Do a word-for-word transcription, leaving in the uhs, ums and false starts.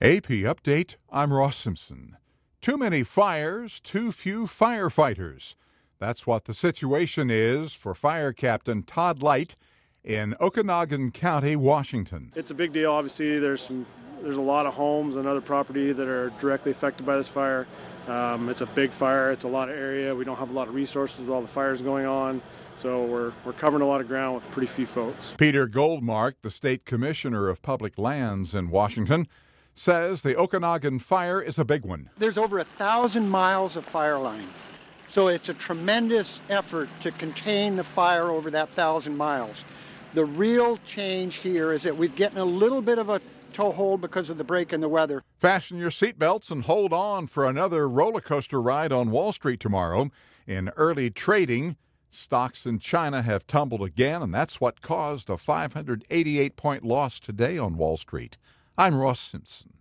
A P Update, I'm Ross Simpson. Too many fires, too few firefighters. That's what the situation is for Fire Captain Todd Light in Okanogan County, Washington. It's a big deal. Obviously, there's some, there's a lot of homes and other property that are directly affected by this fire. Um, it's a big fire. It's a lot of area. We don't have a lot of resources with all the fires going on. So we're, we're covering a lot of ground with pretty few folks. Peter Goldmark, the state commissioner of public lands in Washington, says the Okanogan fire is a big one. There's over a thousand miles of fire line. So it's a tremendous effort to contain the fire over that thousand miles. The real change here is that we've gotten a little bit of a toehold because of the break in the weather. Fasten your seatbelts and hold on for another roller coaster ride on Wall Street tomorrow. In early trading, stocks in China have tumbled again, and that's what caused a five hundred eighty-eight point loss today on Wall Street. I'm Ross Simpson.